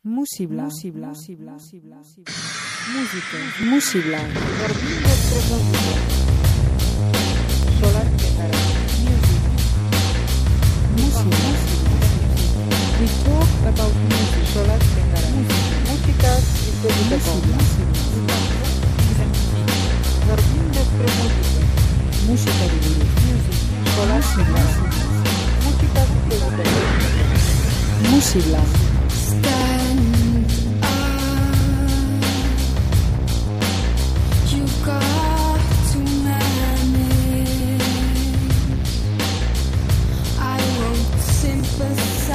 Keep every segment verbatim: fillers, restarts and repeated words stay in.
Musibla, musibla, musibla, musibla, música, musibla, jardín de preguntas, solar de cara, music, music, we talk about music, solar de cara, música y preguntas, jardín de preguntas, música de music, solar de cara, música y preguntas, musibla. Stand up, you got to manage. I won't sympathize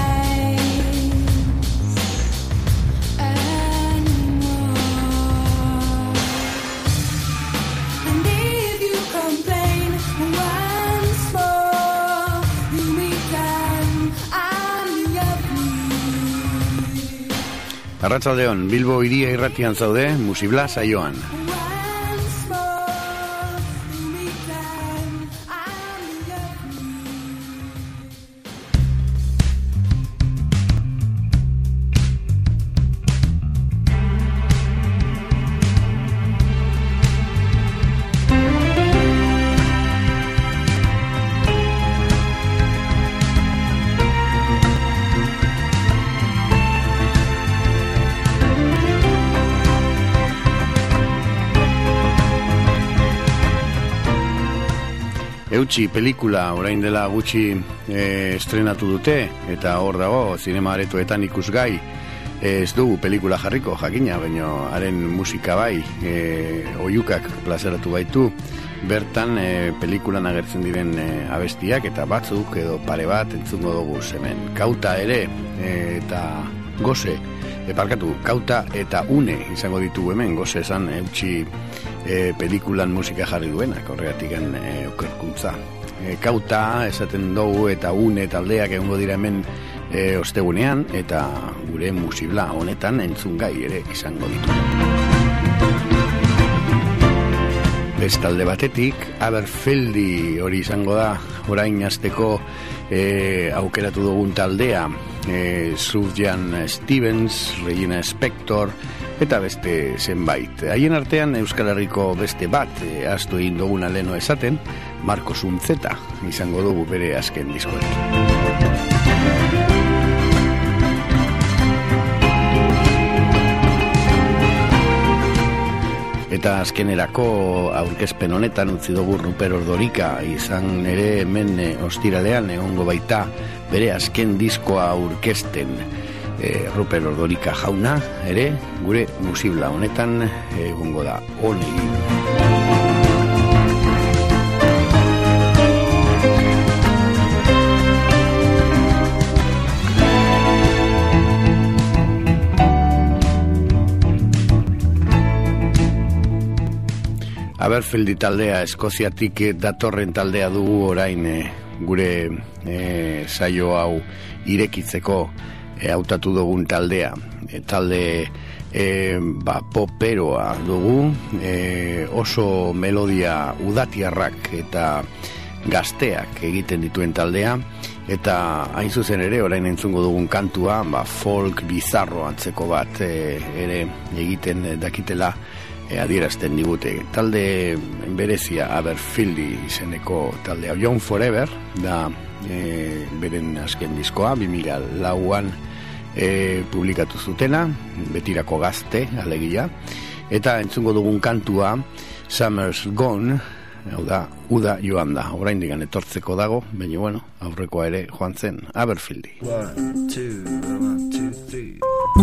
anymore. And if you complain once more, you become I'm your Arratsaldeon, Bilbo hiria irratian zaude, Musibla saioan. Eutsi pelikula orain dela gutxi e, estrenatu dute, eta hor dago zinema aretoetan ikusgai. E, ez dugu pelikula jarriko jakina, baina haren musika bai, e, oiukak plazaratu baitu. Bertan e, pelikulan agertzen diren e, abestiak eta batzuk edo pare bat entzungo dugu hemen. Kauta ere e, eta goze, eparkatu, kauta eta une izango ditugu hemen, goze esan eutsi E, pelikulan musika jarri duenak, horregatik e, okerkuntza. E, kauta esaten dugu eta une taldeak egongo dira hemen e, ostegunean, eta gure musibla honetan entzungai ere izango ditu. Bestalde batetik, Aberfeldi hori izango da, orain hasteko e, aukeratu dugun taldea, e, Sufjan Stevens, Regina Spektor, eta beste zenbait. Haien artean Euskal Herriko beste bat e, astu egin duguna leno esaten, Marcos Unzeta izango dugu bere azken diskoekin. Eta azkenerako aurkezpen honetan utzi dugu Ruper Ordorika, izan ere hemen e, ostiralean egongo baita bere azken diskoa aurkezten. E, Ruper Ordorika jauna ere gure musibla honetan egongo da honegin. Aberfeldi taldea, Eskoziatik datorren taldea dugu orain e, gure e, saio hau irekitzeko e, hautatu dugun taldea. E, talde e, ba, poperoa dugu, e, oso melodia udatiarrak eta gazteak egiten dituen taldea, eta hain zuzen ere orain entzungo dugun kantua, ba, folk bizarro antzeko bat e, ere egiten dakitela E, adierazten digute. Talde berezia Aberfeldi izeneko taldea. Young Forever da e, beren azken diskoa, bi mila lauan e, publikatu zutena, betirako gazte, alegia. Eta entzungo dugun kantua Summer's Gone, hau da, uda joan da. Orain digan etortzeko dago, baina bueno, aurrekoa ere joan zen Aberfeldi. One, two, one, two, three.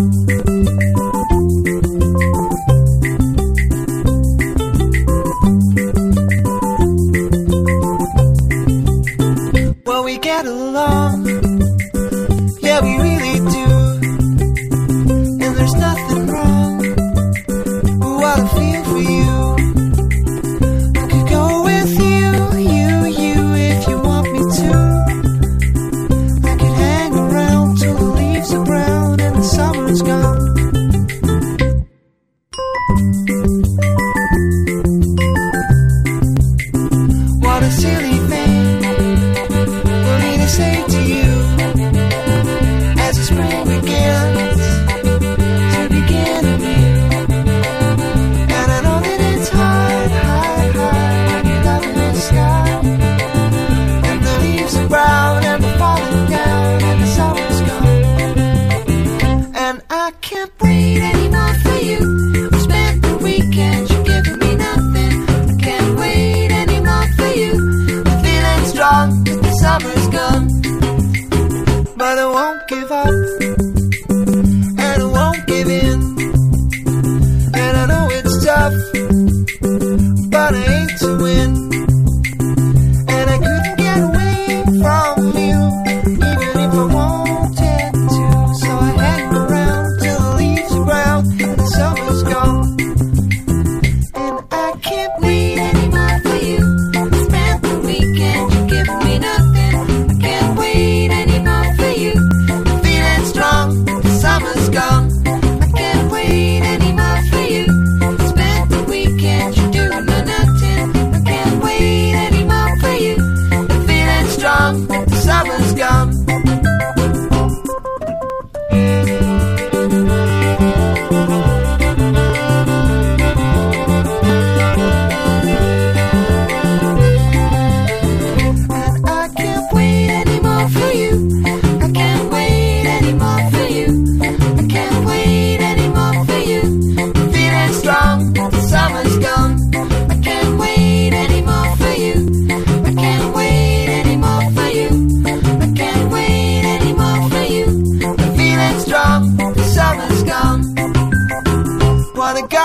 Well, we get along, yeah, we really do, and there's nothing wrong with what I feel for you. I could go with you, you, you, if you want me to. I could hang around till the leaves are brown and the summer's gone. What a silly thing say to you as the spring begins.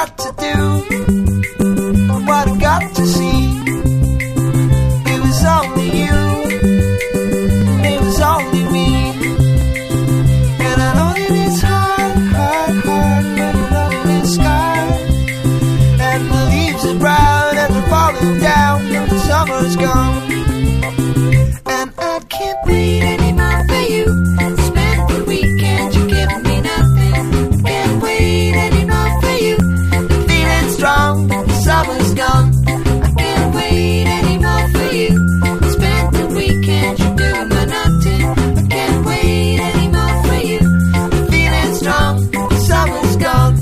got to do, what I got to see. It was only you, it was only me. And I know that it's hard, hard, hard when you're running in the sky, and the leaves are brown and they're falling down, and the summer's gone. And I can't wait anymore for you. Spend the weekend, you give me nothing. Can't wait anymore for you. The feeling's strong, the summer's gone. I can't wait anymore for you. Spend the weekend, you do me nothing. I can't wait anymore for you. The feeling's strong, the summer's gone.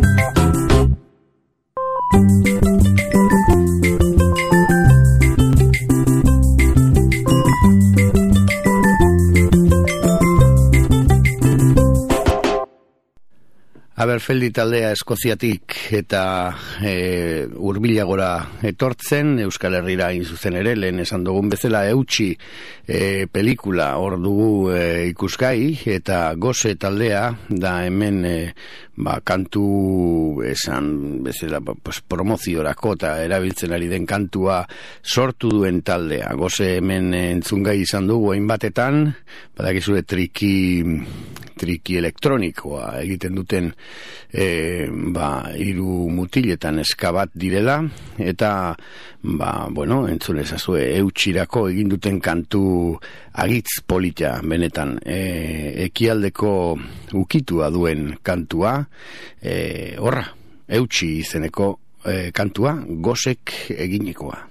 Aberfeldi taldea Eskoziatik eta e, hurbilagora etortzen, Euskal Herrira hain zuzen ere, lehen esan dugun bezala eutsi e, pelikula hor dugu e, ikusgai, eta Gose taldea da hemen e, ba, kantu esan bezala pues, promoziorako eta erabiltzen ari den kantua sortu duen taldea. Gose hemen entzungai izan dugu hainbatetan, badakizue triki triki elektronikoa egiten duten e, ba, hiru mutiletan eskabat direla, eta ba, bueno, entzun ezazue eutxirako egin duten kantu agitz polita benetan, e, ekialdeko ukitua duen kantua, e, horra, eutxi izeneko e, kantua, Gosek eginikoa.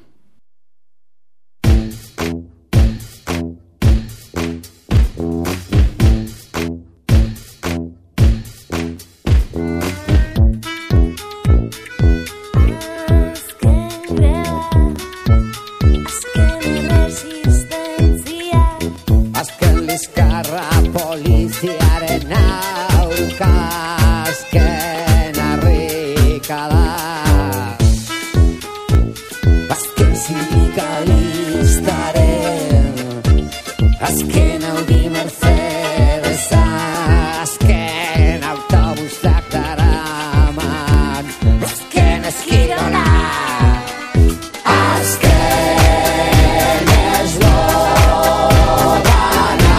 Poliziaren aurka azken harrikada, azken sindikalistaren azken Audi Mercedesa, azken autobusak daraman, azken eskirola, azken eslogana,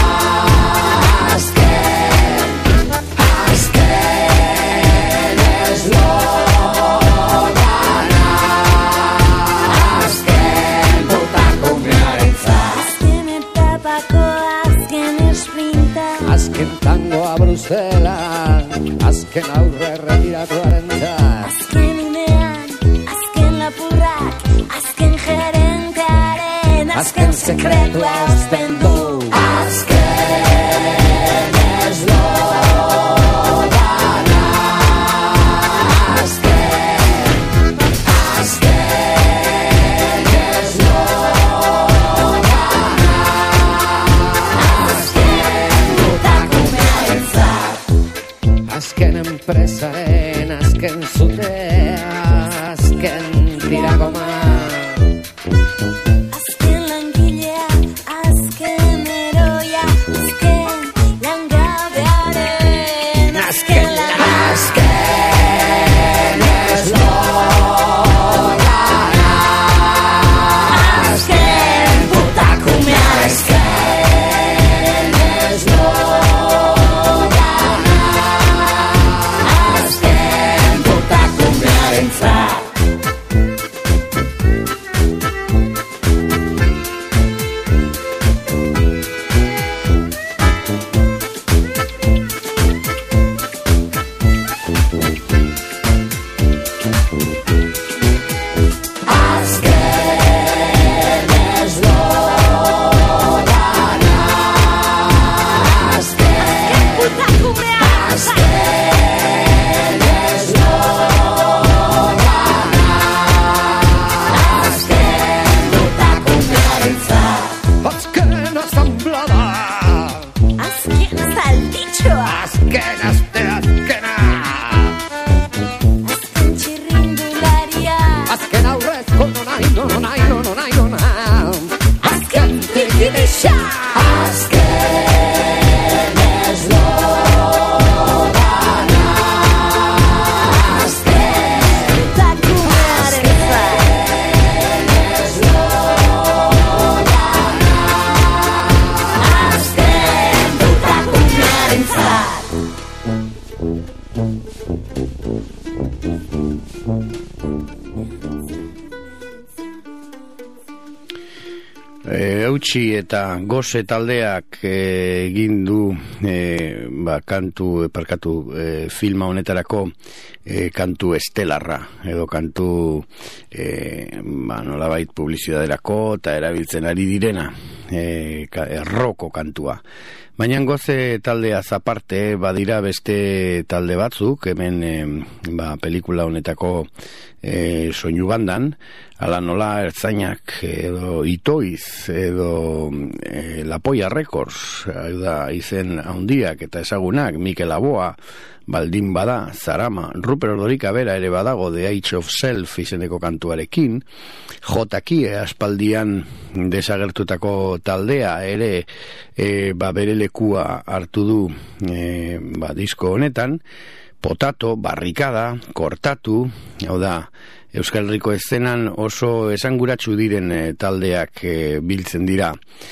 azken tangoa Bruselan, azken aurre retiratuaren zan, azken unean, azken lapurrak, azken gerentearen, azken sekretua osten du, azken eslogana, azken, azken eslogana, azken enpresaren azken zutea, azken tiragoma, azken langilea, azken eroia, azken langabearen, azken lan, azken eslogana, azken putakumea, azken eslogana, azken putakumearen zan. azken Eutsi eta Goze taldeak eh, egin du eh, ba, kantu, parkatu, eh, filma honetarako eh, kantu estelarra, edo kantu eh, ba, nolabait publizidaderako eta erabiltzen ari direna, eh, erroko kantua. Baina Goze taldea aparte badira beste talde batzuk, hemen eh, ba, pelikula honetako eh, soinu bandan, ala nola Ertzainak edo Itoiz edo e, Lapoia Records, da izen handiak eta ezagunak, Mikel Aboa, Baldin Bada, Zarama, Ruper Ordorika bera ere badago The Age of Self izeneko kantuarekin, Jotakie aspaldian desagertutako taldea ere e, ba, bere lekua hartu du e, ba, disko honetan, Potato, Barrikada, Kortatu, hau da, Euskal Herriko eszenan oso esanguratsu diren e, taldeak e, biltzen dira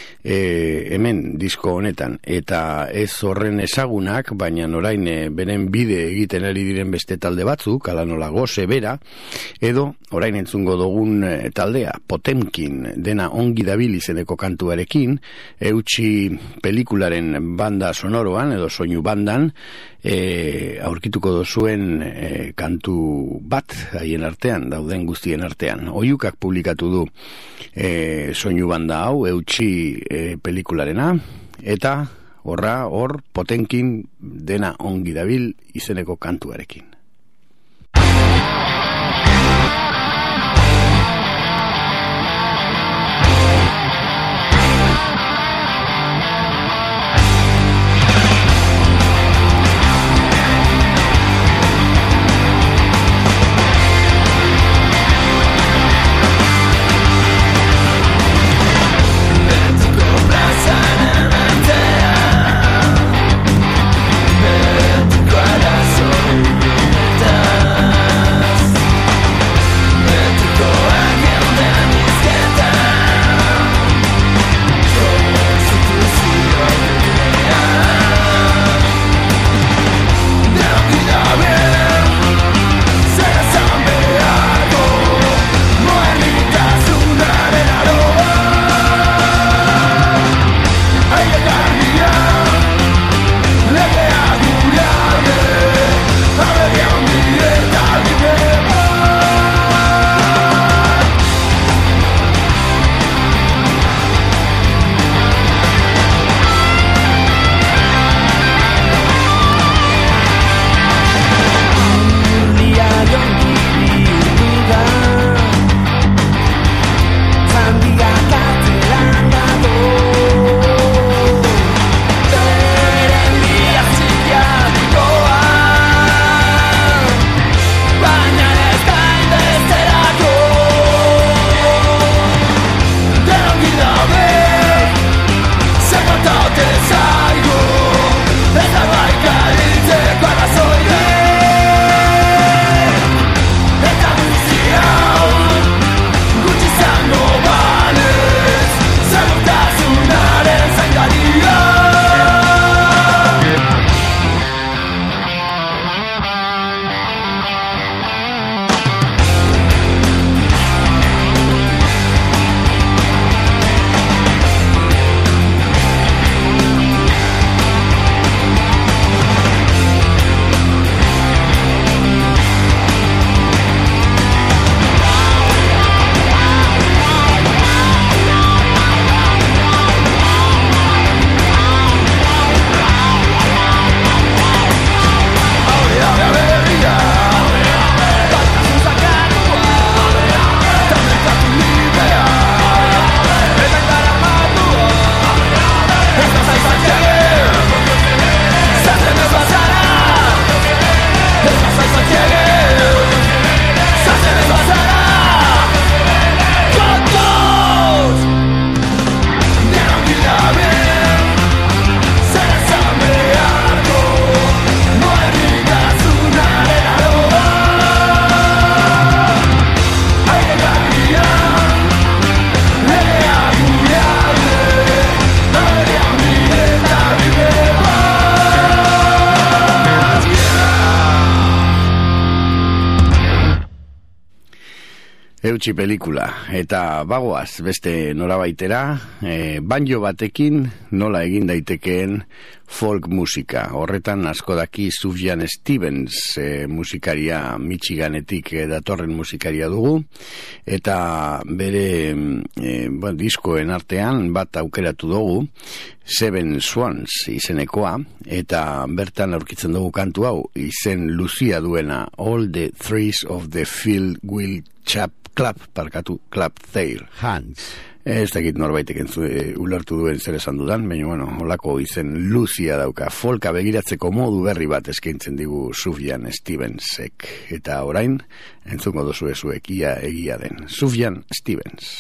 e, hemen disko honetan, eta ez horren ezagunak, baina orain e, beren bide egiten ari diren beste talde batzuk, ala nola Goze bera, edo orain entzungo dugun e, taldea, Potemkin, dena ongi dabil izeneko kantuarekin, Eutsi pelikularen banda sonoroan, edo soinu bandan, e, aurkituko dozuen e, kantu bat haien artean, dauden guztien artean. Oiukak publikatu du e, soinu banda hau, Eutsi e, pelikularena, eta horra, hor, Potemkin dena ongi dabil izeneko kantuarekin. Corazón Eutsi pelikula, eta bagoaz beste norabaitera, e, banjo batekin nola egin daitekeen folk musika. Horretan asko daki Sufjan Stevens, e, musikaria Michiganetik e, datorren musikaria dugu, eta bere e, bon, diskoen artean bat aukeratu dugu, Seven Swans izenekoa, eta bertan aurkitzen dugu kantu hau, izen luzia duena, All the Trees of the Field Will Chap Clap, parkatu, clap their hands. Ez dakit norbaitek entzu, e, ulertu duen zer esan dudan, baina, bueno, holako izen luzia dauka. Folka begiratzeko modu berri bat eskaintzen digu Sufjan Stevensek. Eta orain, entzungo dozu ezuek ia egia den. Sufjan Stevens.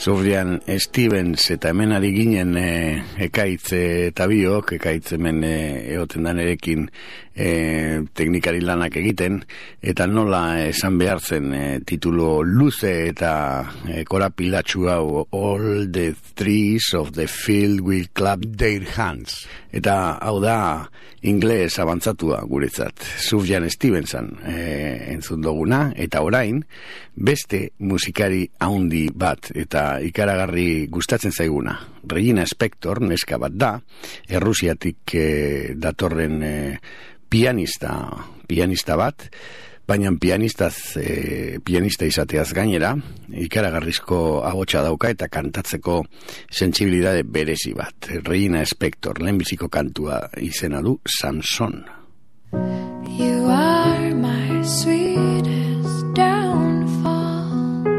Sufjan Stevens, eta hemen ari ginen e, ekaitz eta biok, ekaitz hemen e, egoten dan erekin e, teknikari lanak egiten, eta nola esan behar zen e, titulo luze eta e, korapilatxu hau, All the trees of the field will clap their hands. Eta hau da ingles abantzatua guretzat, Sufjan Stevenson e, entzun duguna, eta orain beste musikari haundi bat eta ikaragarri gustatzen zaiguna. Regina Spektor neska bat da, Errusiatik e, datorren e, pianista, pianista bat, baina pianistaz, e, pianista izateaz gainera, ikaragarrizko ahotsa dauka eta kantatzeko sentsibilidade berezi bat. Regina Spektor, lehenbiziko kantua izena du, Samson. You are my sweetest downfall.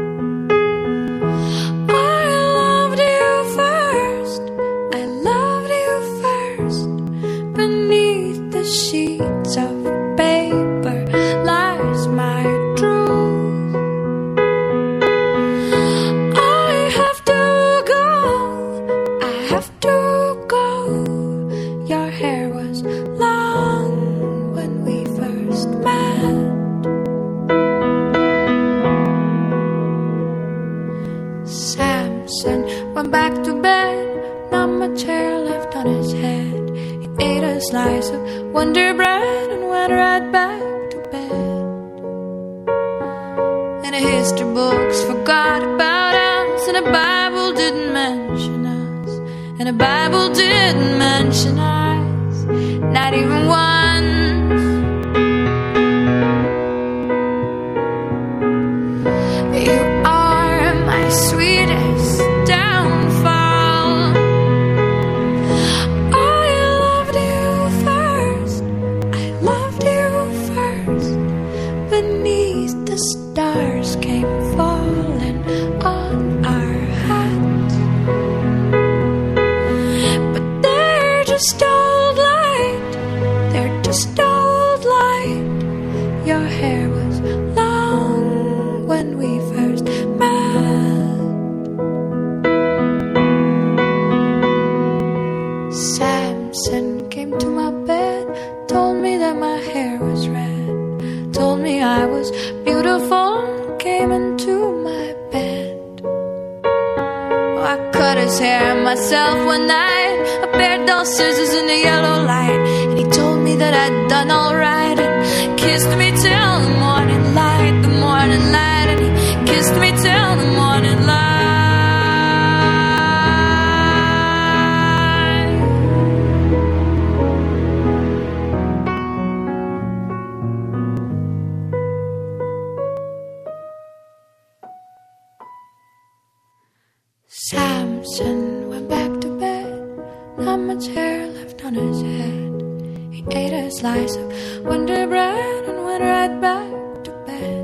I loved you first, I loved you first. Beneath the sheets of paper lies my truth. I have to go, I have to go. Your hair was long when we first met. Samson went back to bed, not much hair left on his head. He ate a slice of Wonder Bread and went right back to bed. And the history books forgot about us, and the Bible didn't mention us, and the Bible didn't mention us, not even once. You are my sweetest downfall. I loved you first, I loved you first. Beneath the stars came falling on our hats, but they're just old light, they're just old light. Your hair was long when we first met. Samson came to my bed, told me that my hair was red, told me I was beautiful, came into my bed. Oh, I cut his hair myself one night, a pair of dull scissors in the yellow light, and he told me that I'd done all right, and kissed me till the morning light, the morning light, and he kissed me till the morning light. Samson went back to bed, not much hair left on his head. He ate a slice of Wonder Bread and went right back to bed.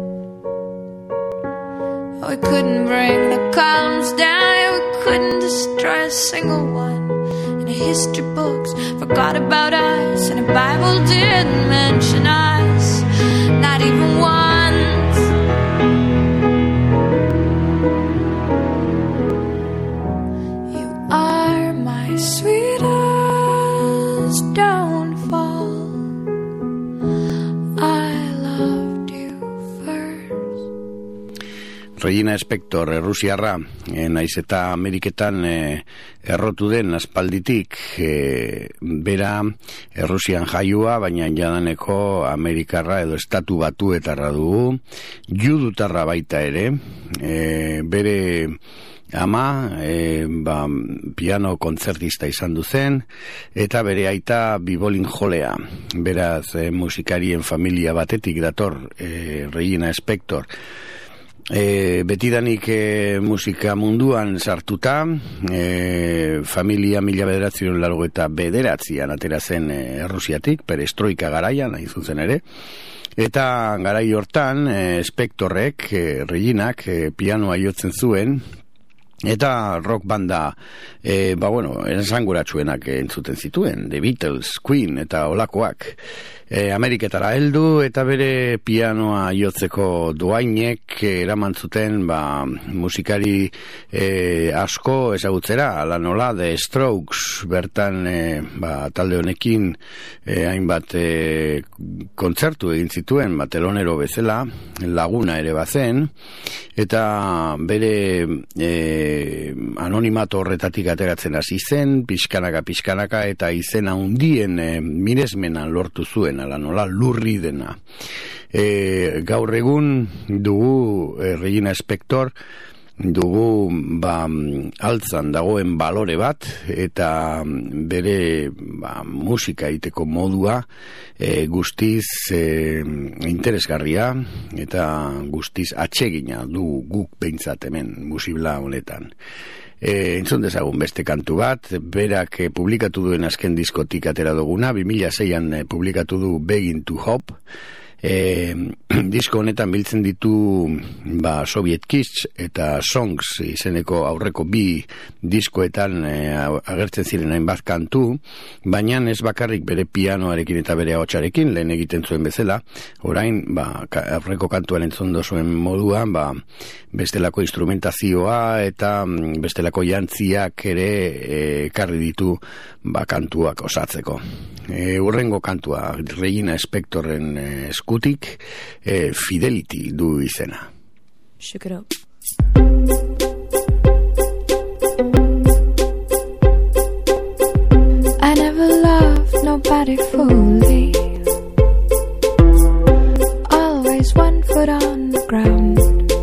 Oh, we couldn't bring the columns down, we couldn't destroy a single one. And the history books forgot about us, and the Bible didn't mention us, not even once. Are my sweetest downfall. I loved you first. Regina Spektor, Errusiarra, e, naiz eta Ameriketan e, errotu den aspalditik, e, bera Errusian jaioa, baina jadaneko Amerikarra edo estatu batuetarra dugu, judutarra baita ere, e, bere ama e, ba, piano kontzertista izan du zen, eta bere aita bibolin jolea. Beraz, e, musikarien familia batetik dator e, Regina Spektor. E, betidanik e, musika munduan sartuta, e, familia mila bederatzion largo eta bederatzian atera zen e, Errusiatik, perestroika garaian, hain zuzen ere. Eta garai hortan, e, Spektorrek, e, Reginak, e, pianoa jotzen zuen, eta rock banda e, ba bueno, ensanguratsuenak entzuten zituen, The Beatles, Queen eta olakoak. E, Ameriketara heldu eta bere pianoa jotzeko doainek eraman zuten ba, musikari e, asko ezagutzera, ala nola The Strokes bertan e, ba, talde honekin e, hainbat e, kontzertu egin zituen, ba, telonero bezala, laguna ere bazen, eta bere e, anonimato horretatik ateratzen hasi zen, pixkanaka, pixkanaka, eta izena handien e, miresmena lortu zuen, ala nola lurri dena. E, gaur egun dugu e, Regina Spektor dugu ba, altzan dagoen balore bat eta bere ba, musika egiteko modua e, guztiz e, interesgarria eta guztiz atsegina du guk behintzat hemen musibla honetan. E, entzun dezagun beste kantu bat, berak e, publikatu duen azken diskotik atera duguna, bi mila seian e, publikatu du Begin to Hope. E, disko honetan biltzen ditu ba, Soviet Kiss eta Songs izeneko aurreko bi diskoetan e, agertzen ziren hainbat kantu, baina ez bakarrik bere pianoarekin eta bere ahotsarekin lehen egiten zuen bezala, orain ba, aurreko kantuan entzun dozuen moduan ba, bestelako instrumentazioa eta bestelako jantziak ere ekarri ditu ba, kantuak osatzeko. E, urrengo kantua Regina Spektorren eskutik e, Fidelity du izena. Shake it up. I never loved nobody fully. Always one foot on the ground.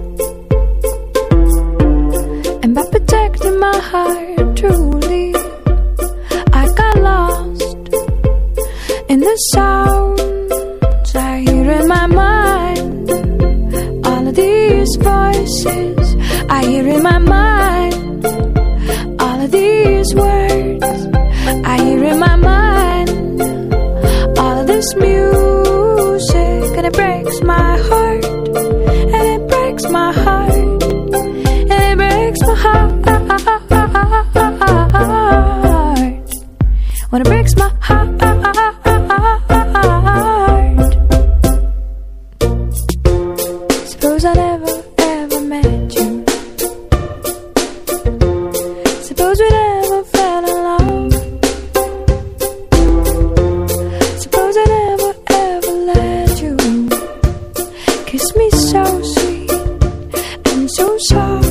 And by protecting my heart truly, I got lost in the sounds I hear in my mind. All of these voices I hear in my mind. All of these words I hear in my mind. All of this music, and it breaks my heart. And it breaks my heart. And it breaks my heart. When it breaks my heart. Suppose I never ever met you. Suppose we never fell in love. Suppose I never ever let you kiss me so sweet and so soft.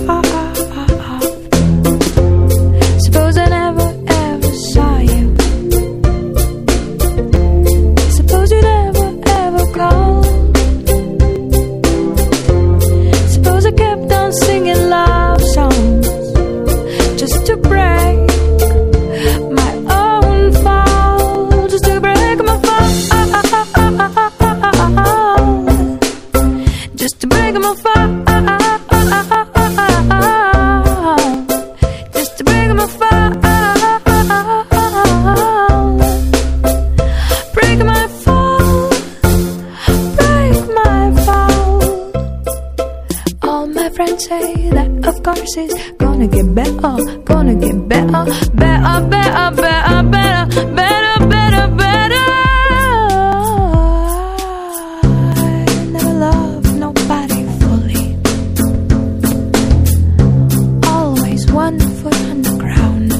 Suppose I never ever saw you. Suppose you never ever called. Suppose I kept on singing love songs just to break my own fall, just to break my fall, just to break my fall, just to break my fall, break my fall, break my fall. All my friends say that of course it's gonna get better, gonna get better, better, better, better, better, better, better, better. I never loved nobody fully. Always one foot on the ground.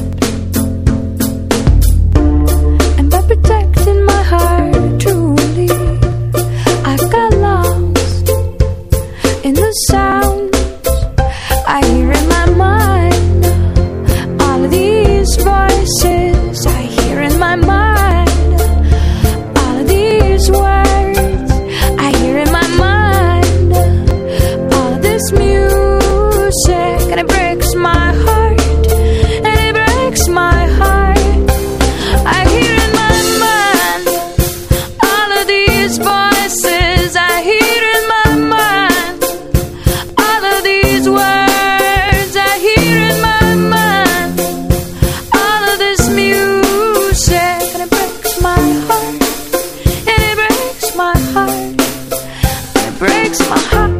And by protecting my heart truly, I got lost in the sounds I hear in my mind. All of these voices I hear in my mind. All of these words I hear in my mind. All of this music, and it breaks my heart. And it breaks my heart. I hear in my mind. All of these voices I hear in my mind. All of these words I hear in my mind. All of this music, and it breaks my heart. And it breaks my heart. And it breaks my heart.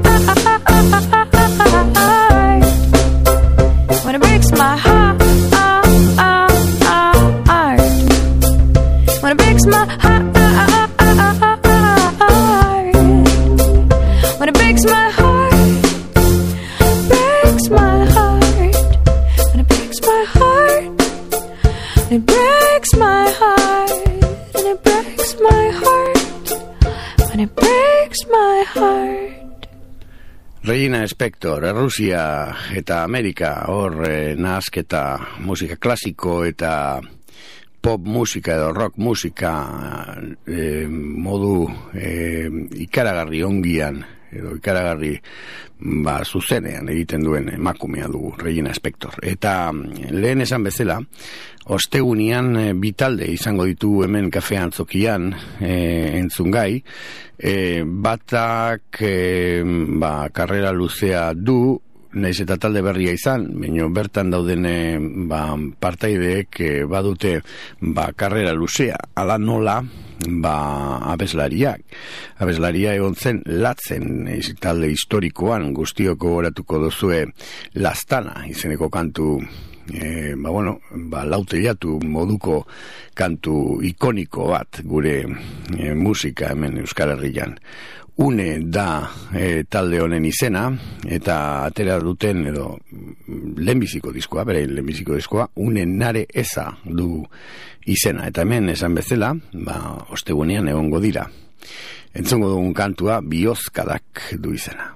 When it breaks my heart. When it breaks my heart. Regina Spektor, Errusia eta Amerika, hor eh, nahasketa musika klasiko eta pop musika edo rock musika eh, modu eh, ikaragarri ongian edo ikaragarri ba, zuzenean egiten duen emakumea dugu, Regina Spektor. Eta lehen esan bezala, ostegunian e, bitalde izango ditugu hemen kafean zokian e, entzungai, e, batak e, ba, karrera luzea du, naiz eta talde berria izan, baina bertan dauden e, ba, partaideek e, badute ba, karrera luzea, ala nola ba, abeslariak. Abeslaria egon zen latzen e, talde historikoan, guztioko goratuko duzue Lastana izeneko kantu e, ba, bueno, ba, lautelatu moduko kantu ikoniko bat gure e, musika hemen Euskal Herrian. Une da e, talde honen izena, eta atera duten edo lehenbiziko diskoa, bere lehenbiziko diskoa, une nare eza du izena. Eta hemen esan bezala, ba, ostegunean egongo dira. Entzongo dugun kantua, Bihozkadak du izena.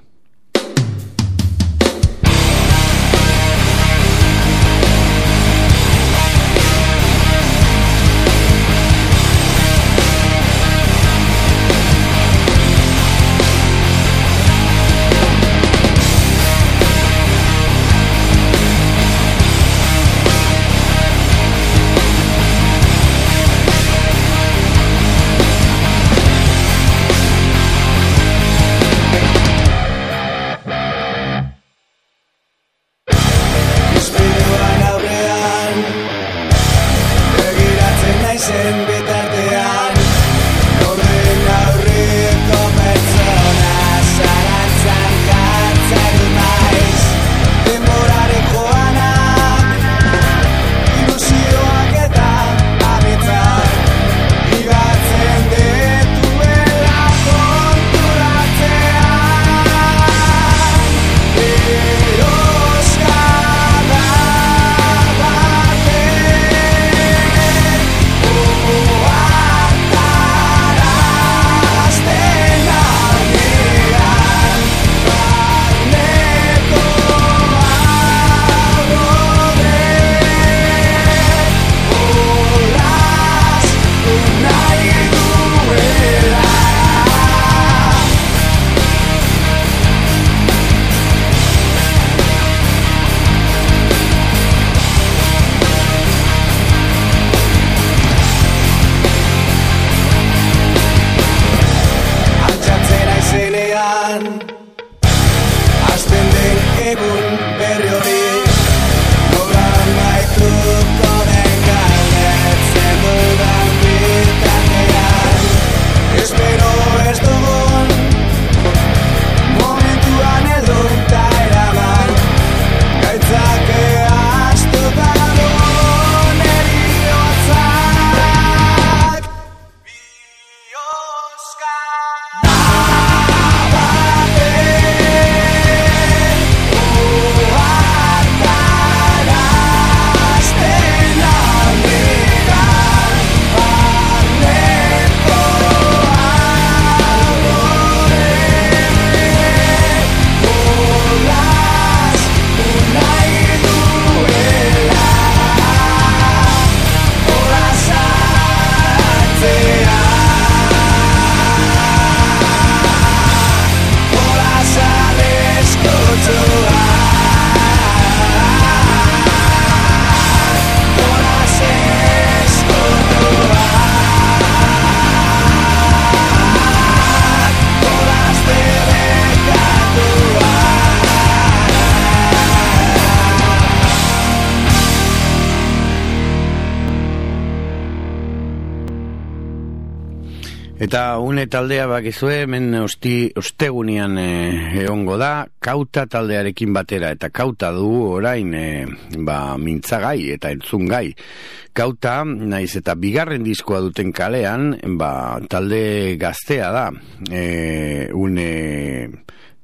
Eta une taldea bakizue, hemen osti, ostegunian e, egongo da, Kauta taldearekin batera, eta Kauta du orain e, ba, mintzagai eta entzungai. Kauta, naiz eta bigarren diskoa duten kalean, ba, talde gaztea da, e, une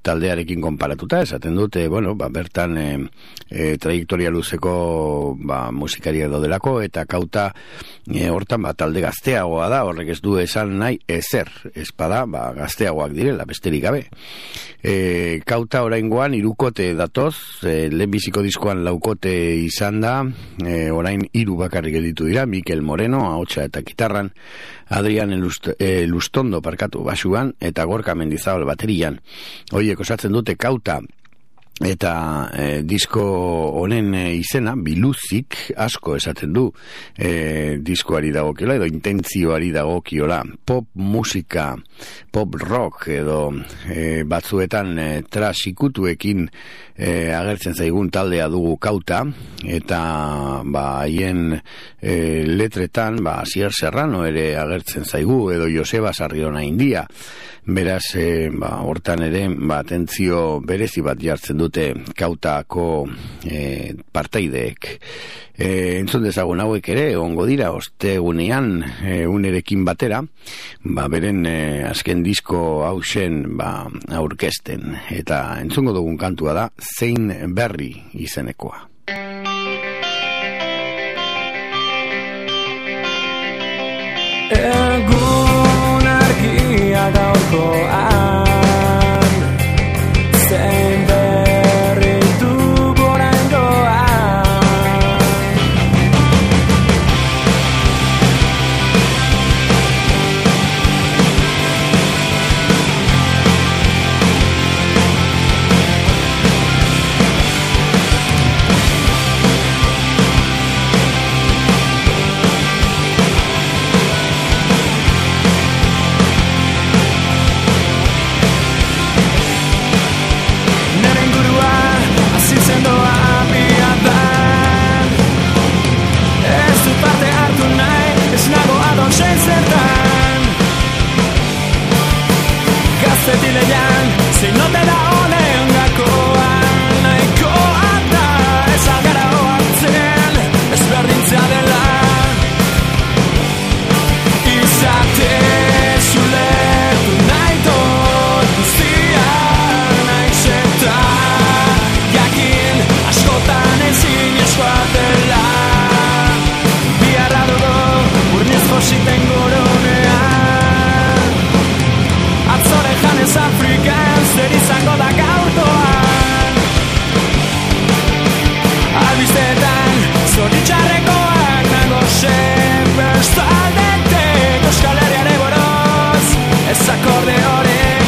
taldearekin konparatuta, esaten dute, bueno, ba, bertan e, e, trajektoria luzeko ba, musikaria daudelako, eta Kauta e, hortan ba, talde gazteagoa da, horrek ez du esan nahi ezer, espada ba, gazteagoak direla, besterik gabe. E, Kauta oraingoan irukote datoz, e, lehenbiziko diskoan laukote izan da, e, orain hiru bakarrik editu dira, Mikel Moreno, ahotsa eta gitarran, Adrian Elust, e, Lustondo parkatu basuan, eta Gorka Mendizabal baterian. Horiek osatzen dute Kauta, eta e, disko honen e, izena, Biluzik, asko esaten du e, diskoari dagokiola, edo intentzioari dagokiola, pop musika, pop rock, edo e, batzuetan e, trash ikutuekin e, agertzen zaigun taldea dugu Kauta, eta ba, haien e, letretan, ba, Asier Serrano ere agertzen zaigu, edo Joseba Sarriona India, beraz, e, ba, hortan ere, ba, atentzio berezi bat jartzen dute Kautako e, partaideek. E, entzun dezagun hauek ere, ongo dira, ostegunean e, unerekin batera, ba, beren e, azken disko hausen ba, aurkezten, eta entzungo dugun kantua da, Zein Berri izenekoa. Egun argia gaurkoan, zein berri dugu oraingoan. Zetilean, zein note da honen gakoan, nahikoa da ez algara oartzen, ezberdintzea dela. Izate zuletu nahi dut guztiak naiz eta jakin askotan ezin eskoa dela. Biarra dugu urniz jositen goronean, Janez Afrikan zer izango da gaurkoan. Albistetan zoritxarrekoak nagozen bestaldetek Euskal Herriare boroz ez akorde horek.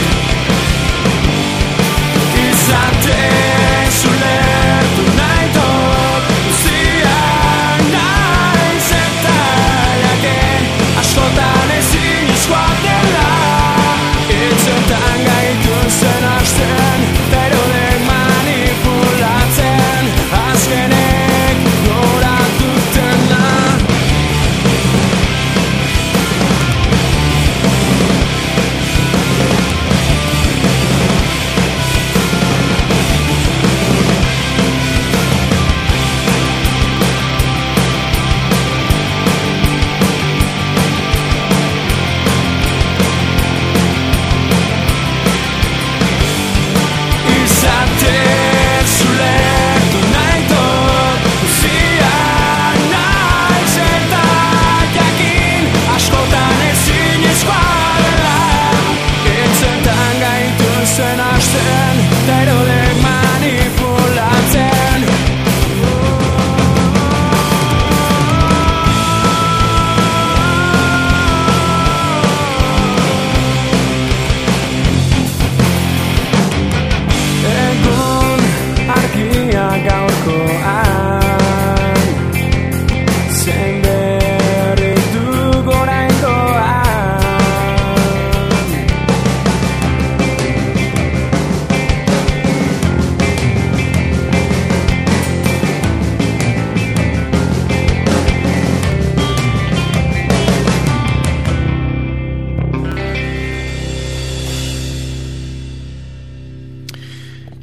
Izate zulertu nahi dut guztiak naiz eta jaken askotan ezin eskoa dela. Itzetan gaituzten hasten, terudek manipulatzen, azkenek goratu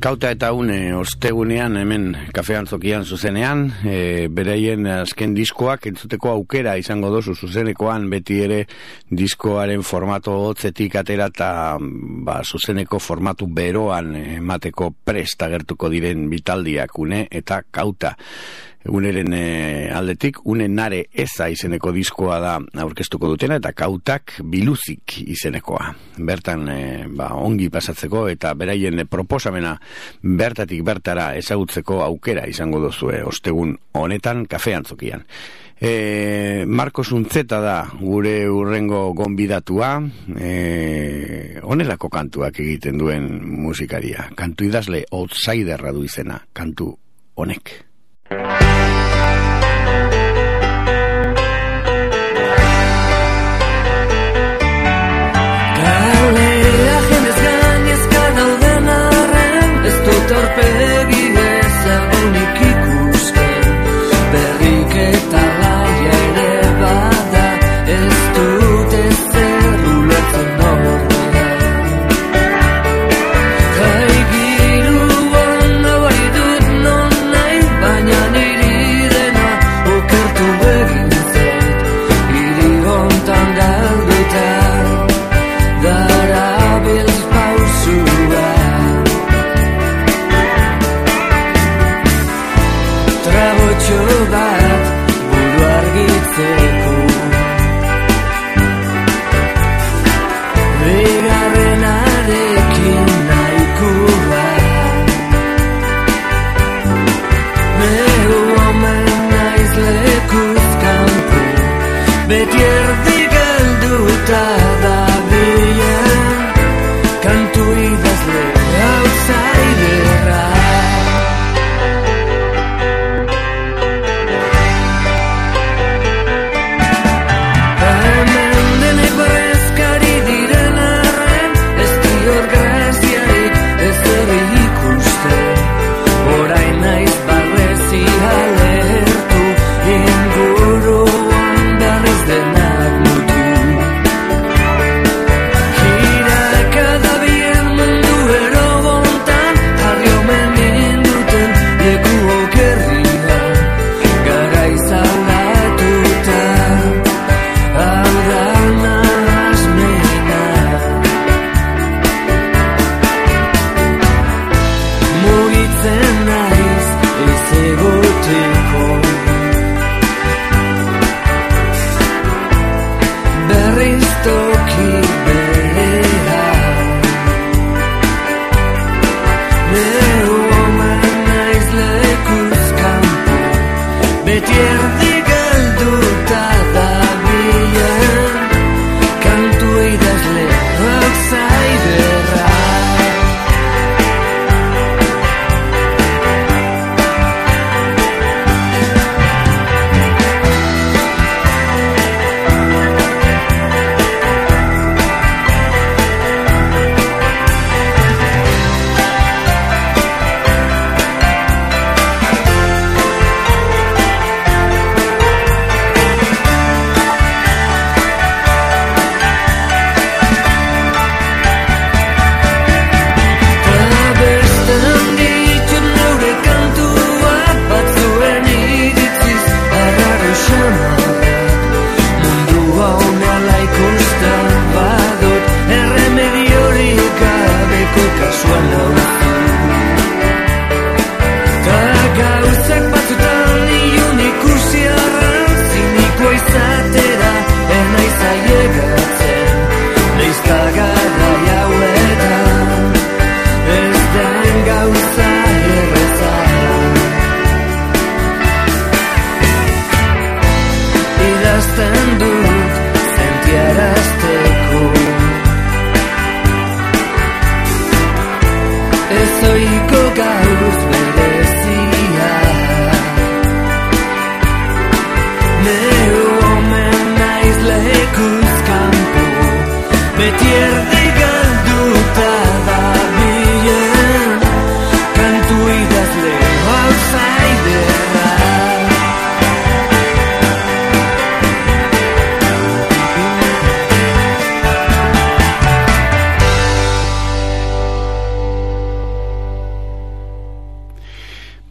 Kauta eta une ostegunean hemen kafean zokian zuzenean, e, beraien azken diskoak entzuteko aukera izango dozu zuzenekoan, beti ere diskoaren formato hotzetik atera eta ba, zuzeneko formatu beroan emateko prest agertuko diren bitaldiak une eta kauta. Uneren e, aldetik, une nare eza izeneko diskoa da aurkeztuko dutena eta kautak biluzik izenekoa. Bertan e, ba, ongi pasatzeko eta beraien proposamena bertatik bertara ezagutzeko aukera izango duzue ostegun honetan kafean zokian. E, Marcos Untzeta da gure urrengo gonbidatua, e, honelako kantuak egiten duen musikaria. Kantu idazle outsiderra du izena, kantu honek. Kalea jendez gainezka dauden arren, ez dut aurpegi ezagunik ikusten, berrik eta laia ere bada, ez dut ezer ulertzen ordea. Jai giru ondo bai dut non nahi, baina niri dena okertu egin zait, hiri hontan galduta. Darabiltz pausua, trabotxo bat buru argitzeko, bigarrenarekin nahikoa. Neu omen naiz lekuz kanpo, beti erdi galduta da. Kantu idazle outsiderra. Hemen denek barrezkari diren arren, ez dior graziarik ezer ikusten. Orain naiz barrezia lehertu, inguruan berriz denak mutu.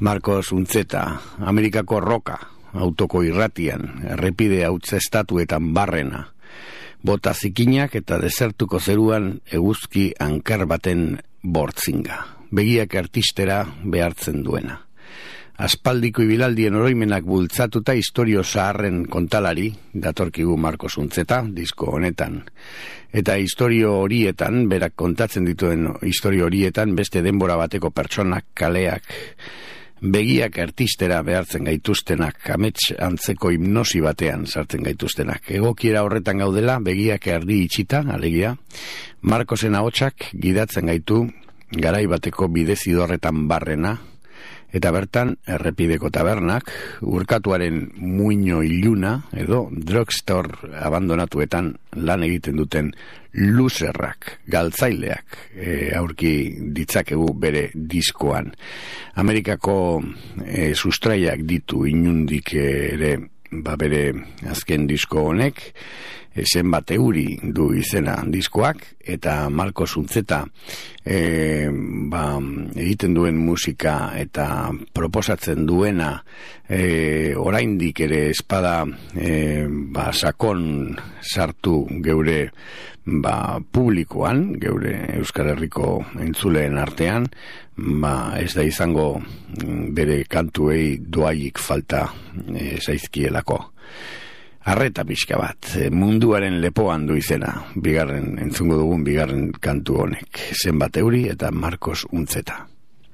Marcos Untzeta, Amerikako roka, autoko irratian, errepide hautzestatuetan barrena, bota zikinak eta desertuko zeruan eguzki ankar baten bortzinga, begiak artistera behartzen duena. Aspaldiko ibilandien oroimenak bultzatuta historio zaharren kontalari, datorkigu Marcos Untzeta, disko honetan. Eta historio horietan, berak kontatzen dituen historio horietan, beste denbora bateko pertsonak, kaleak, begiak artistera behartzen gaituztenak, amets antzeko hipnosi batean sartzen gaituztenak. Egokiera horretan gaudela, begiak erdi itxita, alegia, Marcosen ahotsak gidatzen gaitu, garai bateko bidezidorretan barrena, eta bertan errepideko tabernak, urkatuaren muino iluna, edo drugstore abandonatuetan lan egiten duten luzerrak, galtzaileak, e, aurki ditzakegu bere diskoan. Amerikako e, sustraiak ditu inundik ere, ba bere azken disko honek, zenbat euri du izena diskoak, eta Marcos Untzeta e, ba, egiten duen musika eta proposatzen duena e, oraindik ere espada e, ba, sakon sartu geure ba, publikoan, geure Euskal Herriko entzuleen artean, ba, ez da izango bere kantuei doaik falta e, zaizkielako. Arreta pixka bat, munduaren lepoan du izena, bigarren, entzungo dugun bigarren kantu honek, zenbat euri eta Marcos Untzeta.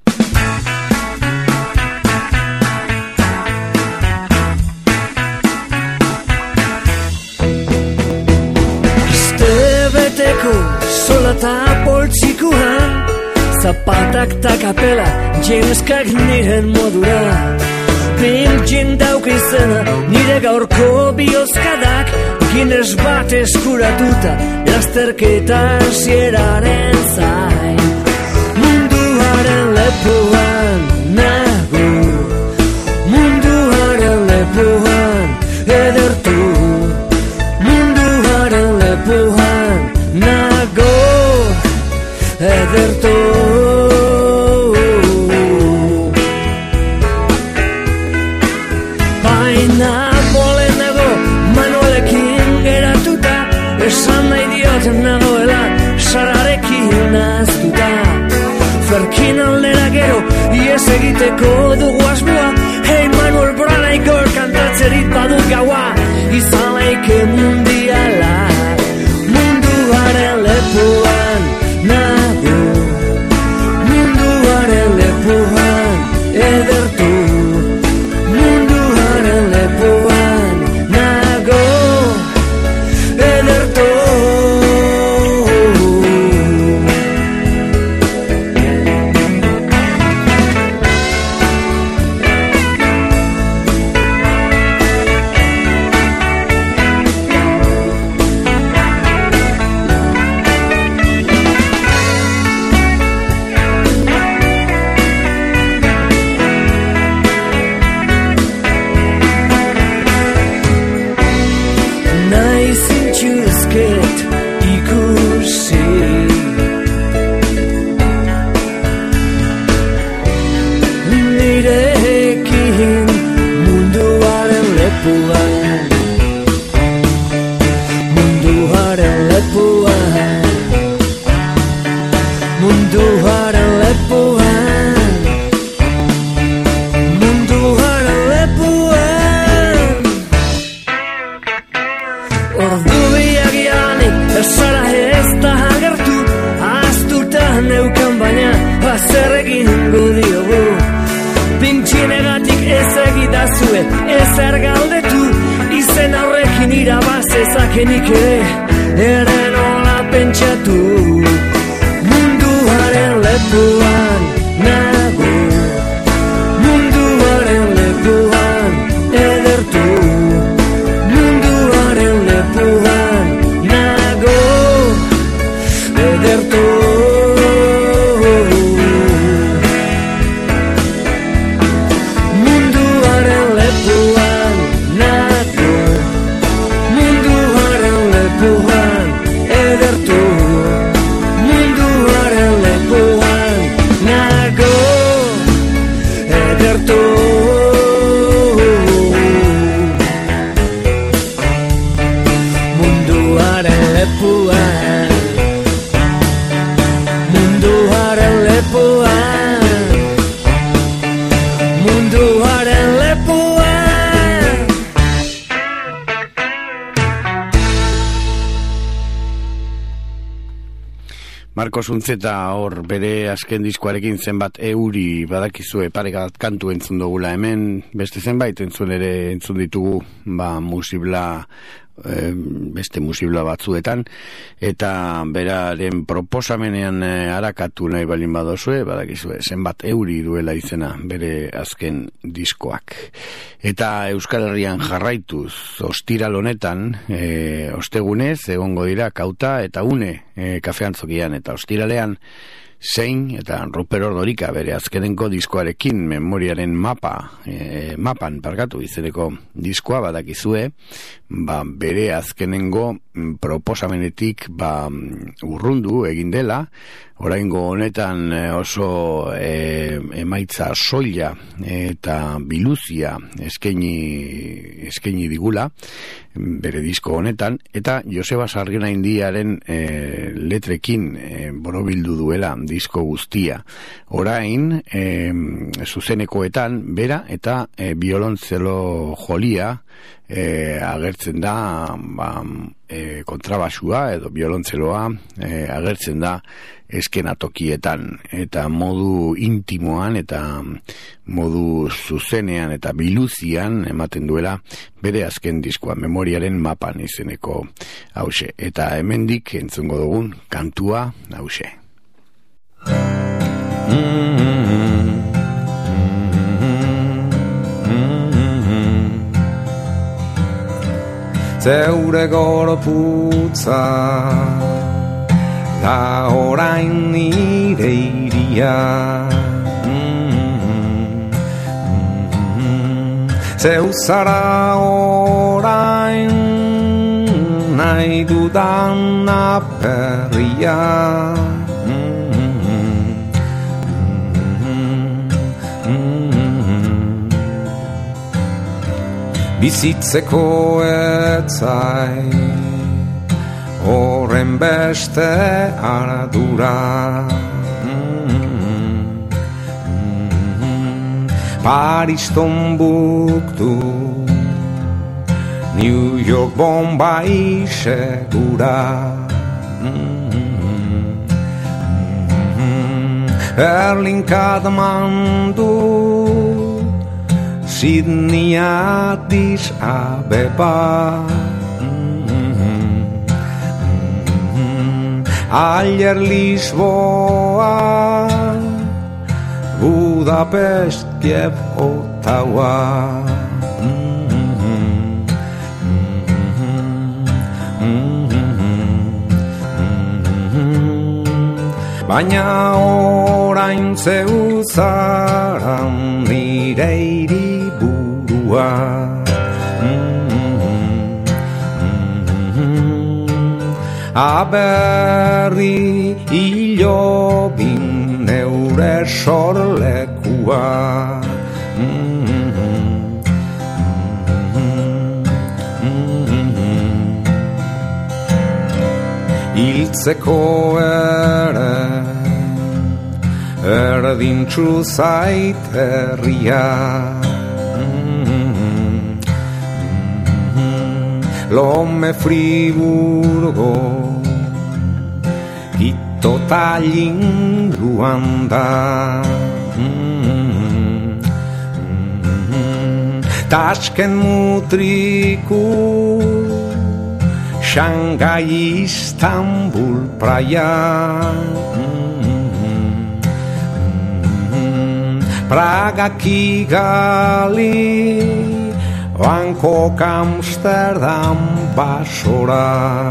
Astebeteko solata poltsikuan, zapatak ta kapela, Jameskak niren modura. Biltzen dauk izena, nire gaurko biozkadak, Guinness bat eskuratuta, lasterketa hasieraren zain. Munduaren lepoan nago, munduaren lepoan edertu, munduaren lepoan nago, edertu. Esan nahi dioten nagoela, sararekin naztuta. Ferkin aldera gero, ies egiteko dugu asmoa. Hey Manuel Branaiko kantatzerit badut gaua, izan laike mundiala. Munduaren lepoan nago, munduaren lepoan edertu, munduaren lepoan nago. Ezer galdetu, izen horrekin irabaz ezakenik ere, ere nola pentsatu. Munduaren lepoan nago, munduaren lepoan edertu, munduaren lepoan nago, edertu. Munduaren lepoan nago. Marcos Unzeta hor bere azken diskoarekin zenbat euri badakizue parekat kantu entzun dugula hemen, beste zenbait entzun ere entzun ditugu, ba musibla, e, beste musibla batzuetan, eta beraren proposamenean e, harakatu nahi balin badozue, badakizue zenbat euri duela izena bere azken diskoak. Eta Euskal Herrian jarraituz, ostiral honetan, e, ostegunez, egongo dira Kauta eta Une e, kafeantzokian, eta ostiralean zein eta Ruper Ordorika bere azkenenko diskoarekin memoriaren mapa, e, mapan parkatu izeneko diskoa badakizue, ba, bere azkenengo proposamenetik ba, urrundu egin dela, oraingo honetan oso e, emaitza soila eta biluzia eskaini, eskaini digula bere disko honetan, eta Joseba Sarginaindiaren e, letrekin e, borobildu duela disko guztia. Orain e, zuzenekoetan bera eta e, biolontzelo jolia e, agertzen da, ba, e, kontrabasua edo biolontzeloa e, agertzen da eskenatokietan, eta modu intimoan eta modu zuzenean eta biluzian ematen duela bere azken diskoa, memoriaren mapan izeneko hause. Eta hemendik entzungo dugun kantua hause. Zeure gorputza da orain nire iria, zeu zara orain nahi dudan aperria, bizitzeko etzai horren beste ardura, Paris Tombuktu, New York Bombay segura, Berlin Kathmandu, Sydney Addis Abeba, Alger Lisboa, Budapest Kiev Ottawa, baina orain zeu zara nire hiriburua, aberri hilobin neure sorlekua, hiltzeko ere erdintxu zait herria, Lome Friburgo, Quito Tallin Luanda, Tashkent Mutriku, Shanghai Istanbul Praia, Praga Kigali, Bangkok Amsterdam Basora,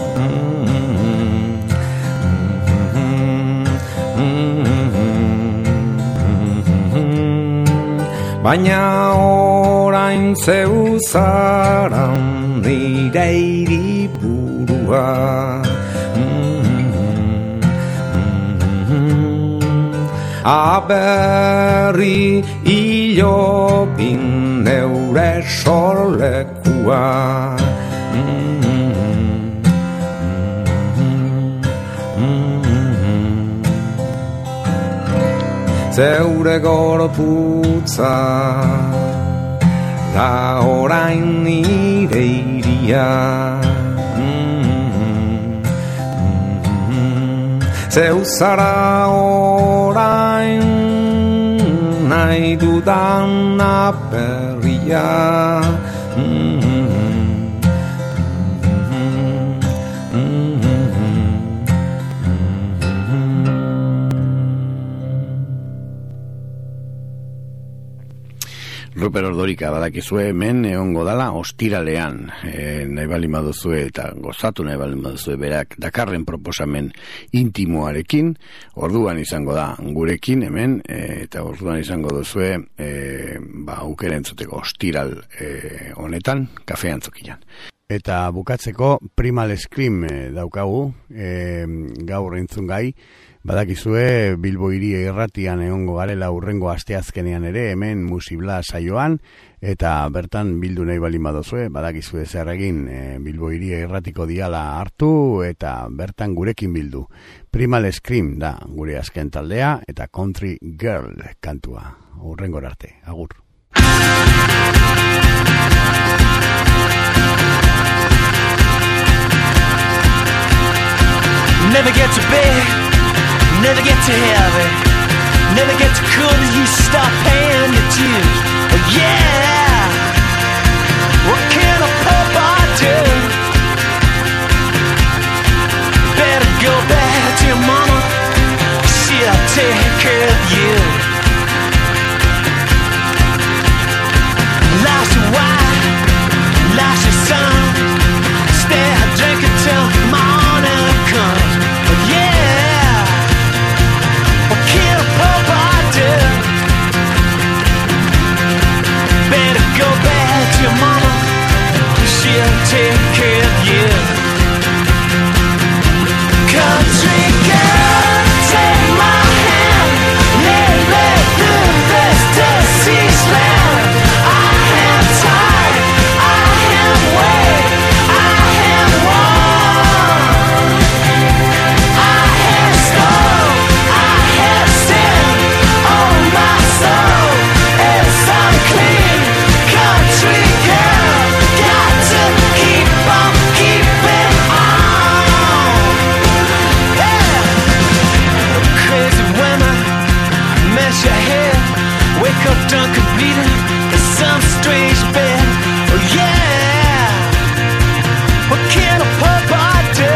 baina orain zeu zara nire hiriburua, aberri hilobin neure sorlekua, zeure gorputza da orain nire iria, zeu zara orain nahi dudan aperria. Ruper Ordorika badakizue hemen egongo dala ostiralean, e, nahi balin baduzue eta gozatu nahi balin baduzue berak dakarren proposamen intimoarekin, orduan izango da gurekin hemen, e, eta orduan izango duzue e, ba, aukera entzuteko ostiral e, honetan, kafean zokilan. Eta bukatzeko Primal Scream e, daukagu, e, gaur entzun gai, badakizue Bilbo Hiri Irratian egongo garela hurrengo asteazkenean ere hemen Musibla saioan, eta bertan bildu nahi balin badozue, badakizue zer egin, e, Bilbo Hiri Irratiko diala hartu eta bertan gurekin bildu. Primal Scream da gure azken taldea eta Country Girl kantua. Hurrengora arte, agur. Never get too big, never get too heavy, never get too cool till you stop paying your dues. Oh yeah, what can a poor boy do? Better go back to your mama, she'll take care of you. Life's a wife, life's a son, stay drinking till morning comes. Oh yeah, what can a poor boy do? Better go back to your mama, she'll take care of you. Country girl, take my hand, lead me through this dusty land. I am tired, I am weak, I am worn, I have stole, I have sinned, oh my soul is unclean. Country girl, got to keep on keeping on. Yeah. Crazy women, mess your head, wake up drunk and bleeding in some strange bed. Oh yeah, what can a poor boy do?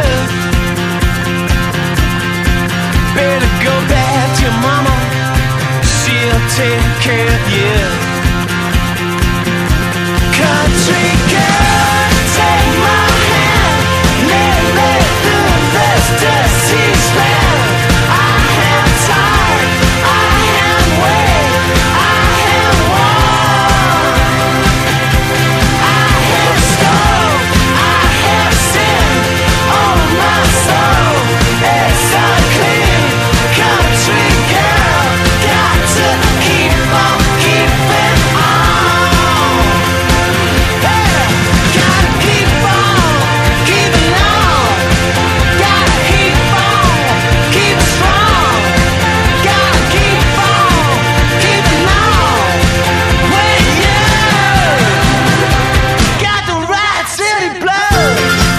Better go back to your mama, she'll take care of you. Country girl, take my hand, lead me through this dusty land. I am tired, I am weak, I am worn, I have stole, I have sinned, oh my soul is unclean. Country girl, got to keep on keeping on. Yeah, gotta keep on keeping on. Gotta keep on keeping strong. Gotta keep on keeping on. When you got the right city blood.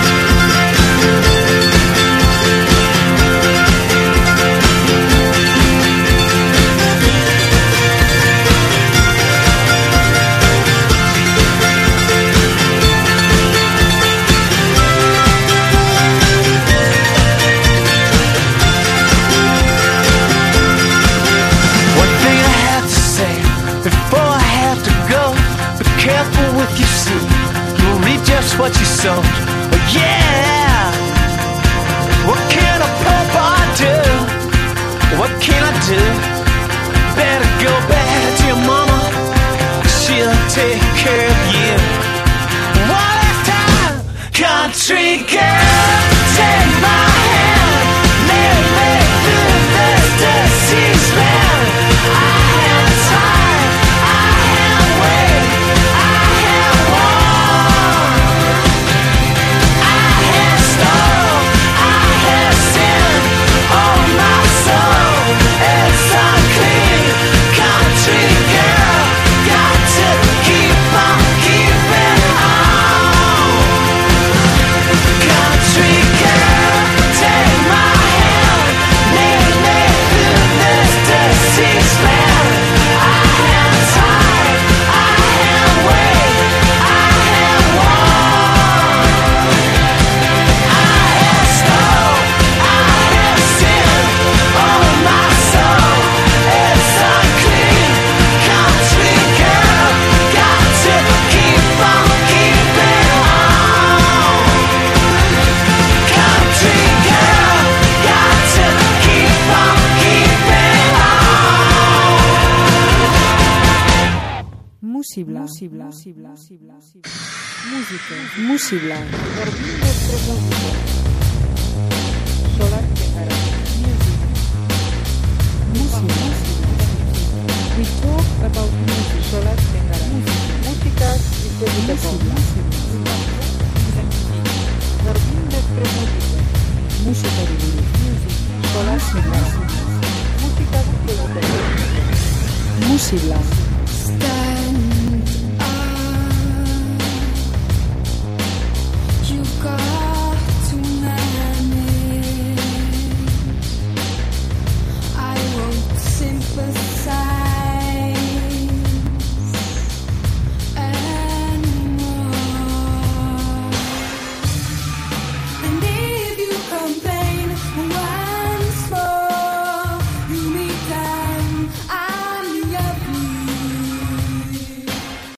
One thing I have to say before I have to go: be careful with your seed, you'll reap just what you sow. But yeah, what can a poor boy do? What can I do? Better go back to your mama, she'll take care of you. One last time, country girl, take my hand, lead me through this dusty land. I am tired, I am weak, I am worn, I have stole, I have sinned, oh my soul is unclean. Country girl, got to keep on keeping on. Country Musibla, Musibla, Musibla, Música, Musibla, Gordín de Pregunta, Solar Tegara, Music, We talk about music, Solar Tegara, Música y Pregunta, Gordín de Pregunta, Música y Solar Tegara, Música y Pregunta, Musibla.